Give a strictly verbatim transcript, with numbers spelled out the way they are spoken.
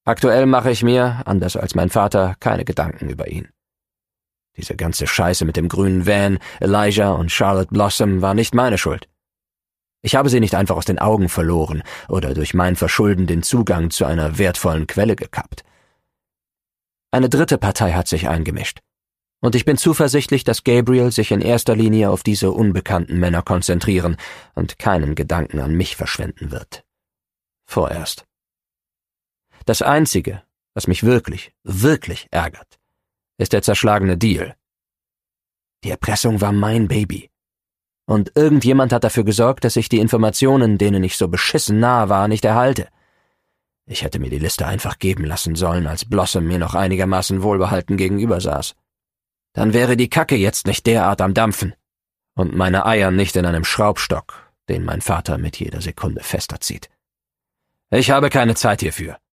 Aktuell mache ich mir, anders als mein Vater, keine Gedanken über ihn. Diese ganze Scheiße mit dem grünen Van, Elijah und Charlotte Blossom war nicht meine Schuld. Ich habe sie nicht einfach aus den Augen verloren oder durch mein Verschulden den Zugang zu einer wertvollen Quelle gekappt. Eine dritte Partei hat sich eingemischt. Und ich bin zuversichtlich, dass Gabriel sich in erster Linie auf diese unbekannten Männer konzentrieren und keinen Gedanken an mich verschwenden wird. Vorerst. Das Einzige, was mich wirklich, wirklich ärgert, ist der zerschlagene Deal. Die Erpressung war mein Baby. Und irgendjemand hat dafür gesorgt, dass ich die Informationen, denen ich so beschissen nahe war, nicht erhalte. Ich hätte mir die Liste einfach geben lassen sollen, als Blossom mir noch einigermaßen wohlbehalten gegenüber saß. Dann wäre die Kacke jetzt nicht derart am Dampfen und meine Eier nicht in einem Schraubstock, den mein Vater mit jeder Sekunde fester zieht. Ich habe keine Zeit hierfür.